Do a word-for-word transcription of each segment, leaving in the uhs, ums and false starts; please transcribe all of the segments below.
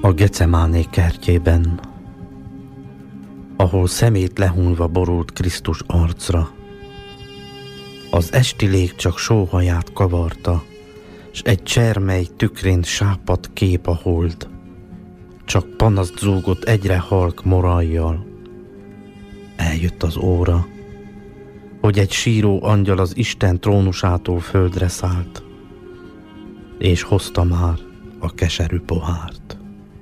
A Gecemáné kertjében, ahol szemét lehunva borult Krisztus arcra, az esti lég csak sóhaját kavarta, s egy csermely tükrén sápadt kép a hold, csak panaszt zúgott egyre halk morajjal. Eljött az óra, hogy egy síró angyal az Isten trónusától földre szállt, és hozta már a keserű pohárt.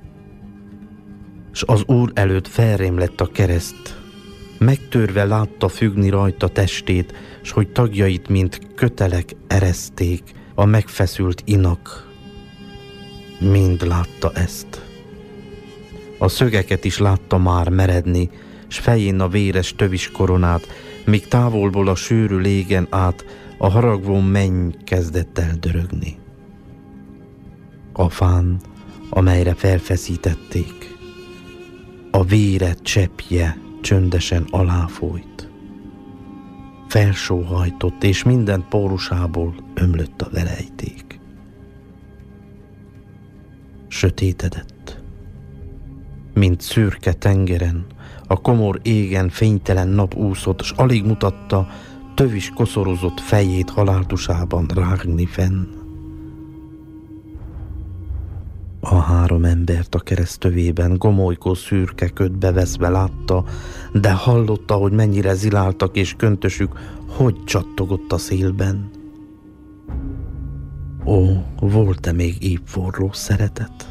S az Úr előtt felrém lett a kereszt, megtörve látta függni rajta testét, s hogy tagjait, mint kötelek ereszték, a megfeszült inak. Mind látta ezt. A szögeket is látta már meredni, s fején a véres tövis koronát, míg távolból a sűrű légen át a haragvó menny kezdett el dörögni. A fán, amelyre felfeszítették, a vére cseppje csöndesen aláfolyt. Felsóhajtott, és minden pórusából ömlött a velejték. Sötétedett, mint szürke tengeren, a komor égen fénytelen nap úszott, s alig mutatta tövis koszorozott fejét haláltusában rágni fenn. A három embert a keresztövében gomolykó szürke ködbe veszve látta, de hallotta, hogy mennyire ziláltak, és köntösük hogy csattogott a szélben. Ó, volt-e még épp forró szeretet?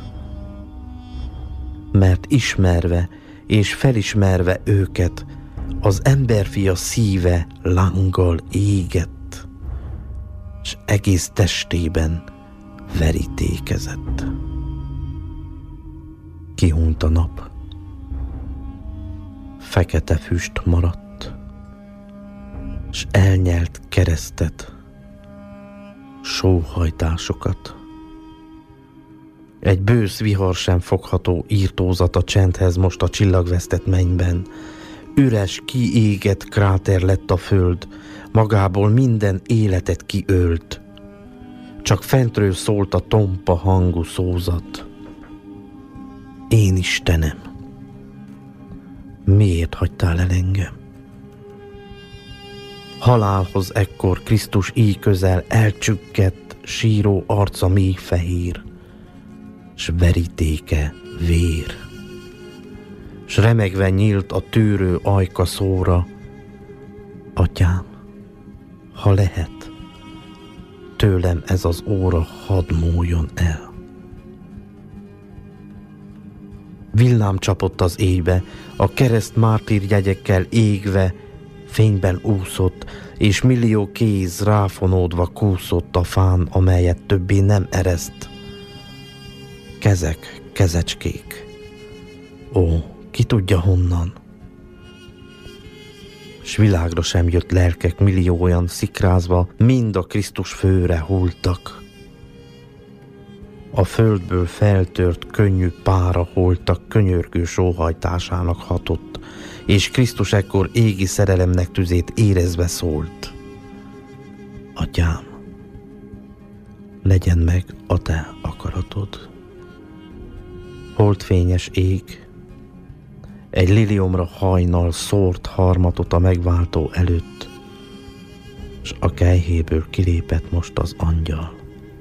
Mert ismerve és felismerve őket, az emberfia szíve lánggal égett, s egész testében verítékezett. Kihunyt a nap, fekete füst maradt, s elnyelt keresztet, sóhajtásokat. Egy bősz vihar sem fogható írtózat a csendhez most a csillagvesztett mennyben. Üres, kiégett kráter lett a föld, magából minden életet kiölt. Csak fentről szólt a tompa hangú szózat. Én Istenem, miért hagytál el engem? Halálhoz ekkor Krisztus így közel elcsükkett, síró arca mély fehér, s verítéke vér. S remegve nyílt a tűrő ajka szóra: Atyám, ha lehet, tőlem ez az óra hadd múljon el. Villám csapott az éjbe, a kereszt mártírjegyekkel égve, fényben úszott, és millió kéz ráfonódva kúszott a fán, amelyet többé nem ereszt. Kezek, kezecskék, ó, ki tudja honnan. S világra sem jött lelkek millióan szikrázva, mind a Krisztus főre hulltak. A földből feltört könnyű pára holtak könyörgő sóhajtásának hatott, és Krisztus ekkor égi szerelemnek tüzét érezve szólt: Atyám, legyen meg a te akaratod. Holdfényes ég, egy liliomra hajnal szórt harmatot a megváltó előtt, s a kelyhéből kilépett most az angyal,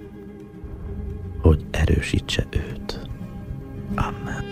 hogy erősítse őt. Amen.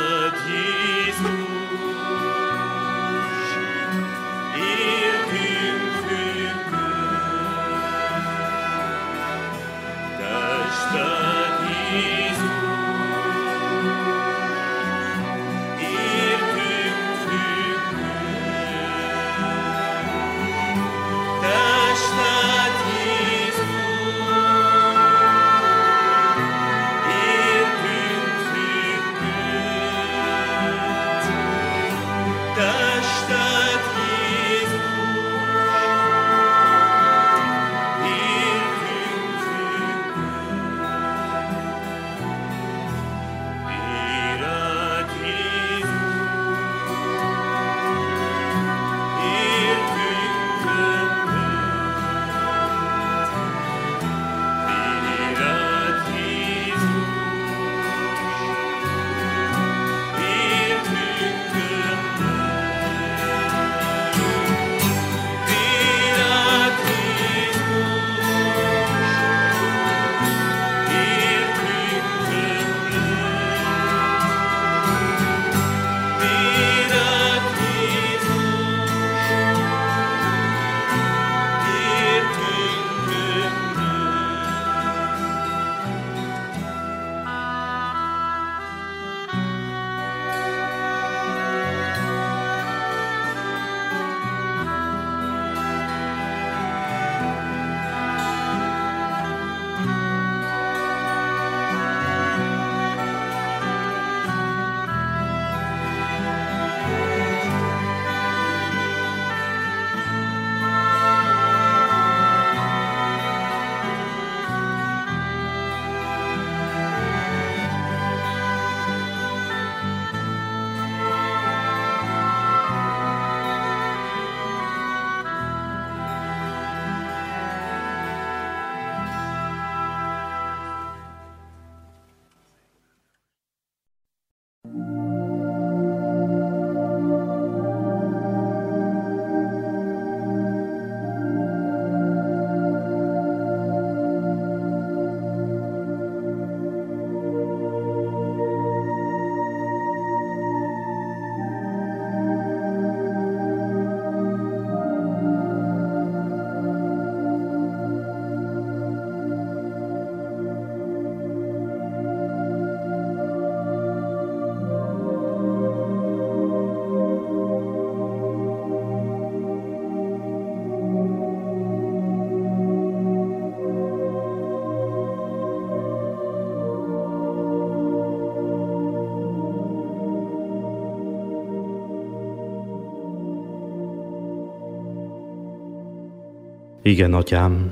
Igen, atyám,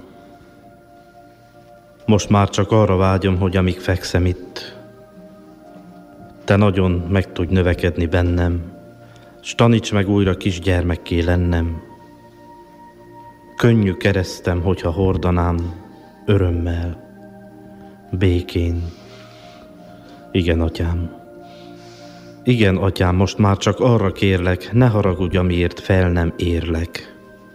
most már csak arra vágyom, hogy amíg fekszem itt, te nagyon meg tudj növekedni bennem, s taníts meg újra kisgyermekké lennem. Könnyű keresztem, hogyha hordanám örömmel, békén. Igen, atyám. Igen, atyám, most már csak arra kérlek, ne haragudj, amiért fel nem érlek.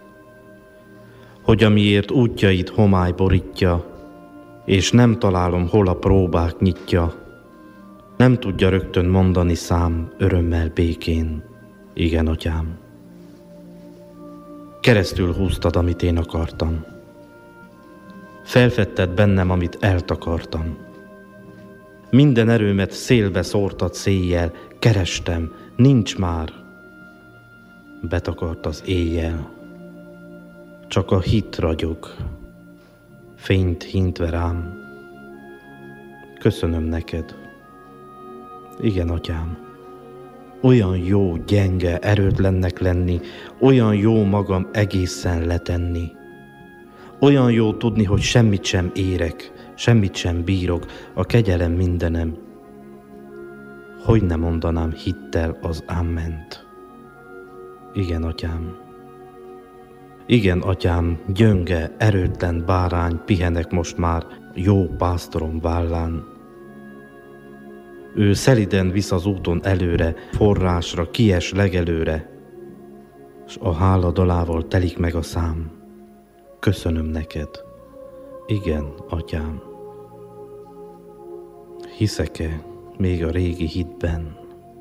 Hogy amiért útjait homály borítja, és nem találom, hol a próbák nyitja, nem tudja rögtön mondani szám örömmel, békén. Igen, atyám. Keresztül húztad, amit én akartam. Felfedted bennem, amit eltakartam. Minden erőmet szélbe szórtad széjjel, kerestem, nincs már. Betakart az éjjel. Csak a hit ragyog, fényt hintve rám. Köszönöm neked. Igen, atyám. Olyan jó, gyenge, erőtlennek lenni, olyan jó magam egészen letenni. Olyan jó tudni, hogy semmit sem érek, semmit sem bírok, a kegyelem mindenem. Hogy ne mondanám hittel az áment. Igen, atyám. Igen, atyám, gyönge, erőtlen bárány, pihenek most már jó pásztorom vállán. Ő szeliden visz az úton előre, forrásra, kies legelőre, s a hála dalával telik meg a szám. Köszönöm neked. Igen, atyám. Hiszek-e még a régi hitben?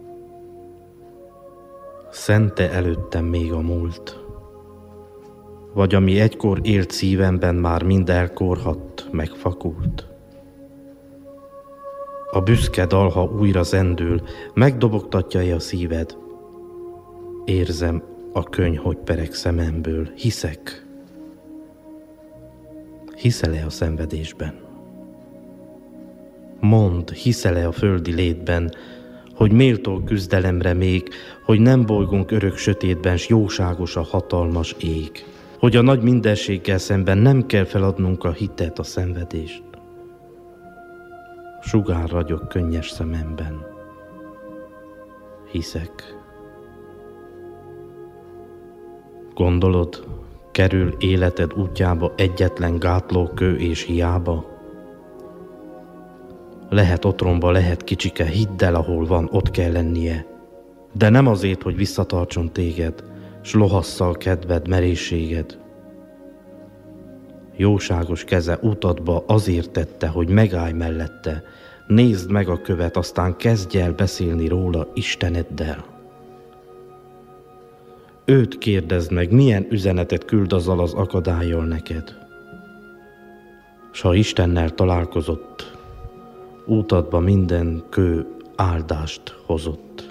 Szente előttem még a múlt, vagy ami egykor élt szívemben, már mind elkorhadt, megfakult. A büszke dal, ha újra zendül, megdobogtatja-e a szíved? Érzem a könyv, hogy pereg szememből, hiszek. Hiszel-e a szenvedésben? Mondd, hiszel-e a földi létben, hogy méltó küzdelemre még, hogy nem bolygunk örök sötétben, s jóságos a hatalmas ég, hogy a nagy mindenséggel szemben nem kell feladnunk a hitet, a szenvedést. Sugár ragyog könnyes szememben. Hiszek. Gondolod, kerül életed útjába egyetlen gátlókő és hiába? Lehet otromba, lehet kicsike, hidd el, ahol van, ott kell lennie. De nem azért, hogy visszatartson téged, s lohasszal kedved, merészséged. Jóságos keze utadba azért tette, hogy megállj mellette, nézd meg a követ, aztán kezdj el beszélni róla Isteneddel. Őt kérdezd meg, milyen üzenetet küld azzal az akadállyal neked. S ha Istennel találkozott, útadba minden kő áldást hozott.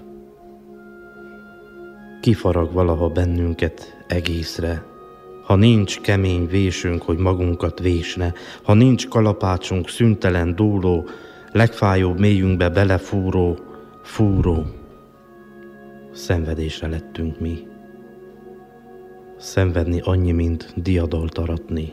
Kifarag valaha bennünket egészre, ha nincs kemény vésünk, hogy magunkat vésne, ha nincs kalapácsunk szüntelen dúló, legfájóbb mélyünkbe belefúró, fúró. Szenvedésre lettünk mi. Szenvedni annyi, mint diadalt aratni.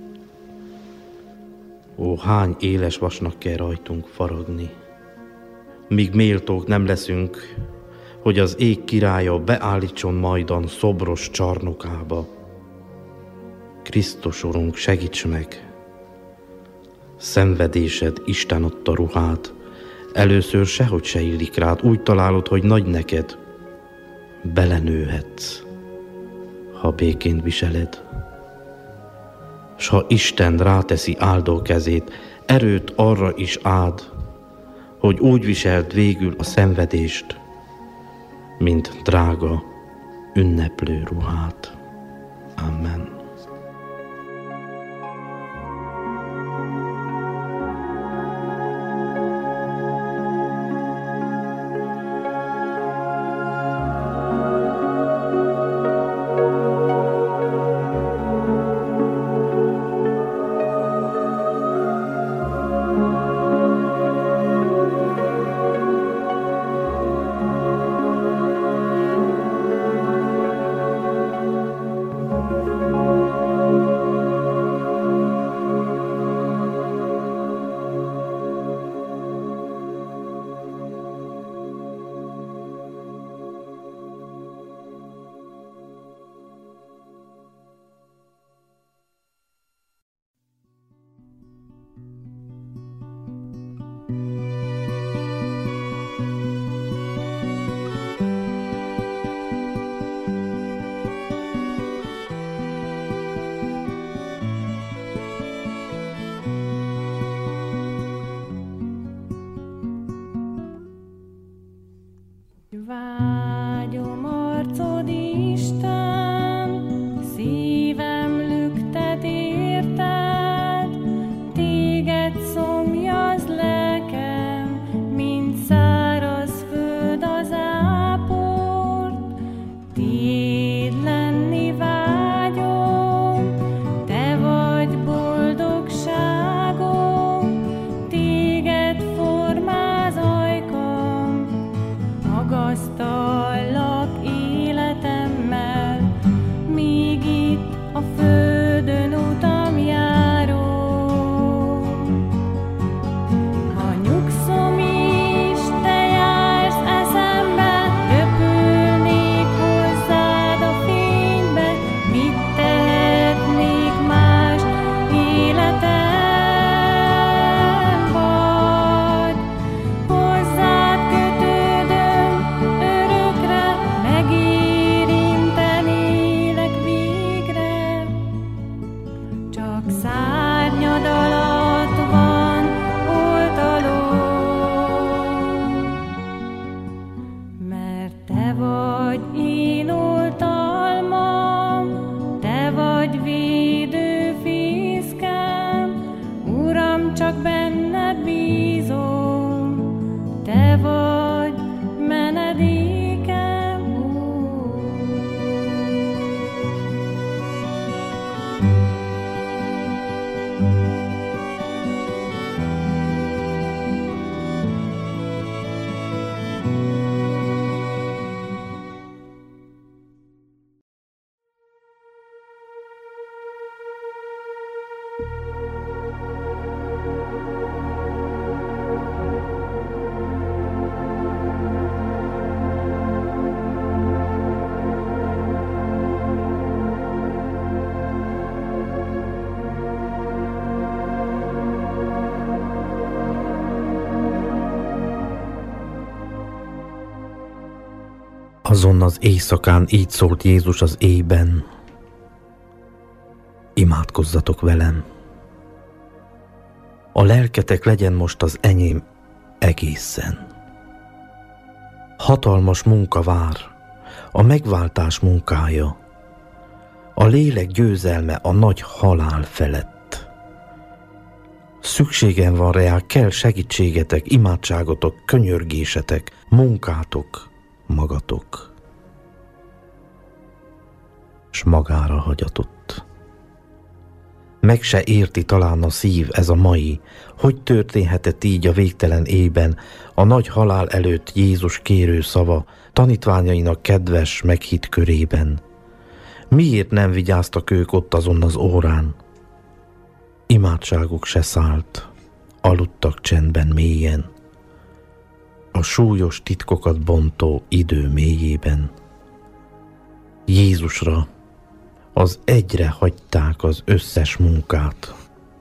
Ó, hány éles vasnak kell rajtunk faragni, míg méltók nem leszünk, hogy az ég királya beállítson majdan szobros csarnokába. Krisztus Urunk, segíts meg! Szenvedésed Isten adta ruhát, először sehogy se illik rád, úgy találod, hogy nagy neked. Belenőhetsz, ha békén viseled. S ha Isten ráteszi áldó kezét, erőt arra is áld, hogy úgy viseld végül a szenvedést, mint drága, ünneplő ruhát. Amen. Vágyom arcod, Isten, szívem lüktet érted, téged szomjaz lelkem, mint száraz föld az áport. Tiéd lenni vágyom, te vagy boldogságom, téged formáz ajkam, magasztallak életemmel, míg itt a földön utam járó. Ha nyugszom is, te jársz eszembe, röpülnék hozzád a fénybe, mit tehetnék más, életem vagy. Hozzád kötődöm örökre, megérintenélek végre. Csak szárnyad alatt van oltalom, mert te vagy Azon az éjszakán így szólt Jézus az éjben: imádkozzatok velem. A lelketek legyen most az enyém egészen. Hatalmas munka vár, a megváltás munkája, a lélek győzelme a nagy halál felett. Szükségem van reá, kell segítségetek, imádságotok, könyörgésetek, munkátok, magatok. S magára hagyatott. Meg se érti talán a szív ez a mai, hogy történhetett így a végtelen éjben, a nagy halál előtt Jézus kérő szava, tanítványainak kedves, meghitt körében. Miért nem vigyáztak ők ott azon az órán? Imádságuk se szállt, aludtak csendben mélyen, a súlyos titkokat bontó idő mélyében. Jézusra, az egyre hagyták az összes munkát,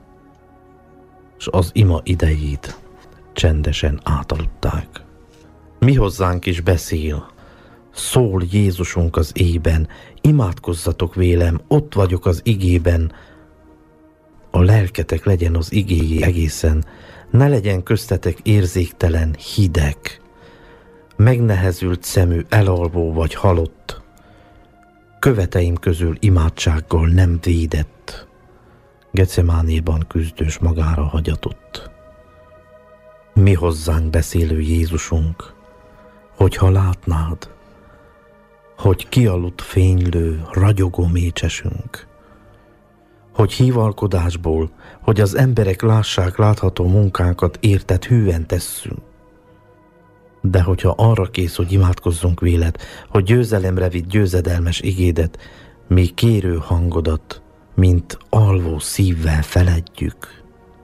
s az ima idejét csendesen átaludták. Mi hozzánk is beszél, szól Jézusunk az éjben, imádkozzatok vélem, ott vagyok az igében. A lelketek legyen az igéjé egészen, ne legyen köztetek érzéktelen, hideg, megnehezült szemű, elalvó vagy halott, követeim közül imádsággal nem védett, Gecemánéban küzdős magára hagyatott. Mi hozzánk beszélő Jézusunk, hogyha látnád, hogy kialudt fénylő, ragyogó mécsesünk, hogy hívalkodásból, hogy az emberek lássák látható munkánkat érted hűen tesszünk. De hogyha arra kész, hogy imádkozzunk véled, hogy győzelemre vidd győzedelmes igédet, mi kérő hangodat, mint alvó szívvel feledjük.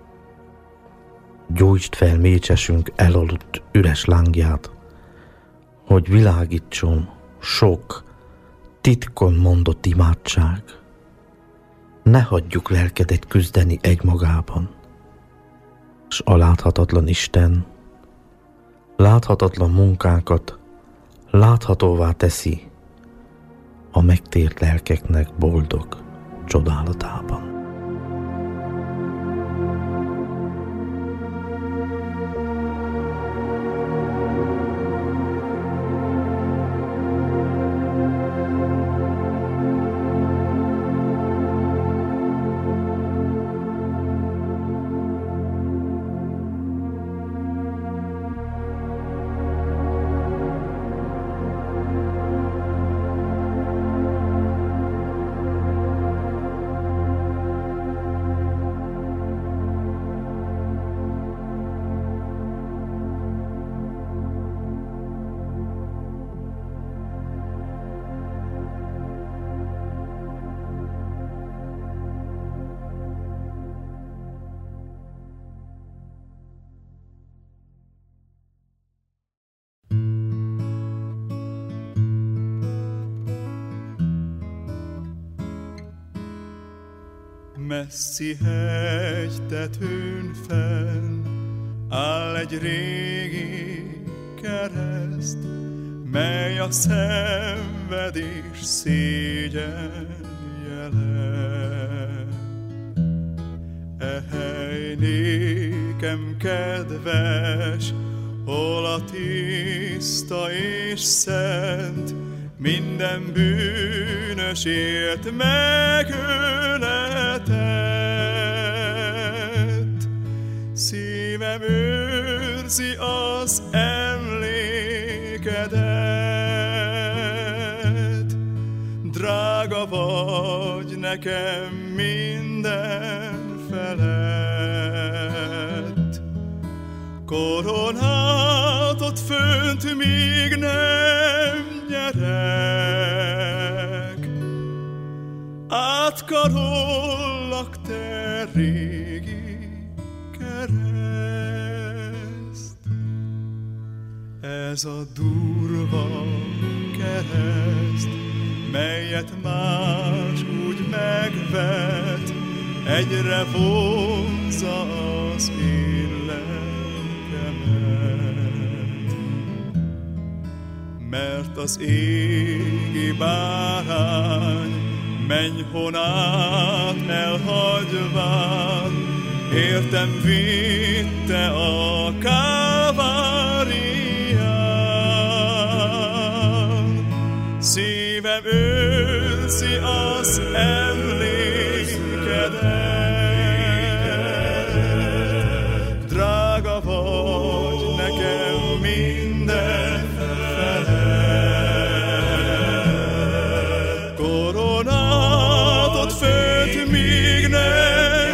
Gyújtsd fel mécsesünk elaludt üres lángját, hogy világítson sok, titkon mondott imádság. Ne hagyjuk lelkedet küzdeni egymagában, s a láthatatlan Isten láthatatlan munkánkat láthatóvá teszi a megtért lelkeknek boldog csodálatában. Messzi hegytetőn fenn áll egy régi kereszt, mely a szenvedés szégyen jele. E hely nékem kedves, hol a tiszta és szent, minden bűnösért megöletett. Szívem őrzi az emlékedet, drága vagy nekem minden felett. Koronátot fönt még nem nyerek, átkarollak te régi kereszt. Ez a durva kereszt, melyet más úgy megvet, egyre vonzza az én lelkemet. mert az égi bárány mennyhonát elhagyván, értem vitte a Kálvárián. Szívem őrzi az emlékedet, drága vagy nekem mindenfele. Koronátot főt míg nem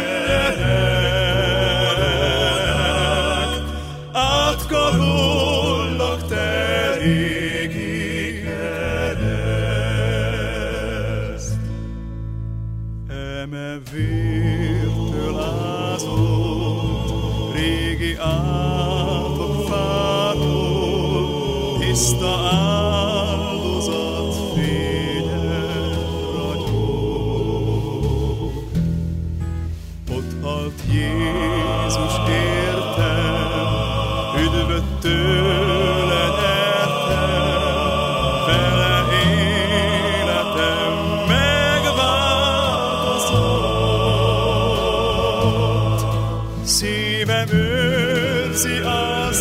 nyerek, átkarollak te régi kereszt. Eme vértől ázott régi átok fától, tiszta áldozat fényes ragyog. Ott halt Jézus értem, üdvöt tőle nyertem, vele életem megváltozott. Szívem őrzi az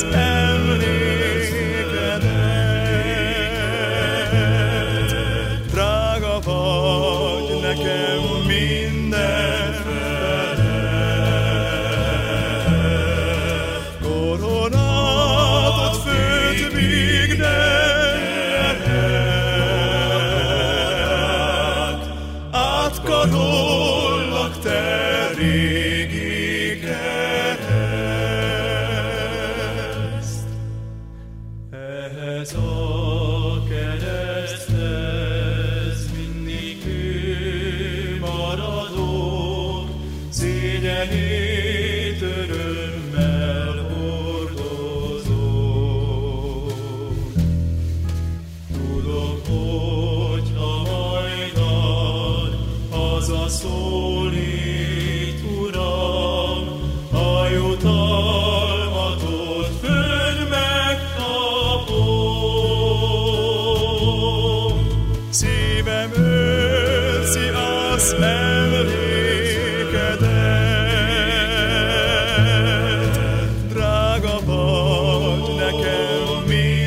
emlékedet, drága vagy nekem mindenfele. Koronátot főt míg nem nyerek, átkarollak te régi kereszt. Ehhez a kereszthez mindig ő maradok, szégyenét örömmel hordozom. Tudok, hogy ha majdan hazaszólít, Uram, a jutalmatot fönn megkapom. Szívem őrzi az emlékedet, drága vagy nekem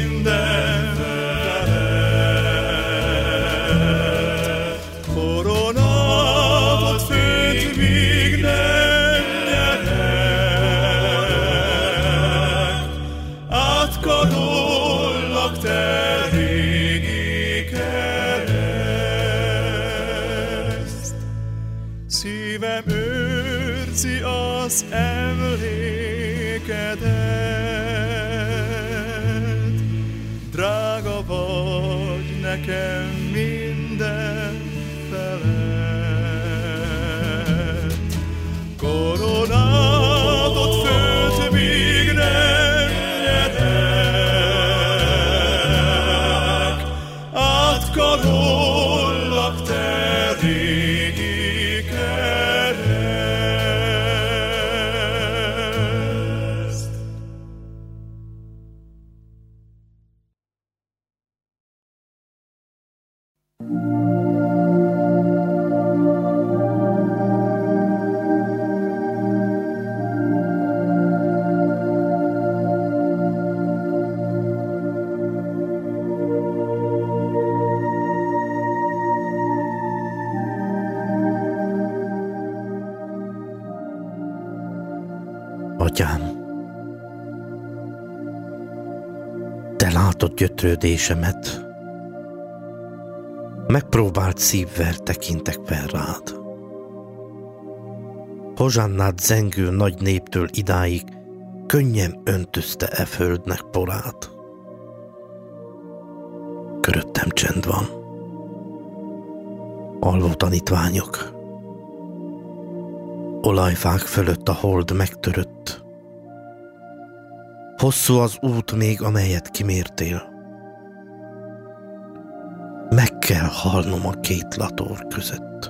mindenfele. Koronátot főt míg nem nyerek, átkarollak te régi kereszt. Szívem őrzi az emlékedet, drága vagy nekem mindenfele. Koronátot főt míg nem nyerek, átkarollak te régi kereszt. Atyám, te látod gyötrődésemet, megpróbált szívvel tekintek fel rád. Hozsannát zengő nagy néptől idáig könnyen öntözte e földnek porát. Köröttem csend van. Alvó tanítványok. Olajfák fölött a hold megtörött. Hosszú az út még, amelyet kimértél. Meg kell halnom a két lator között.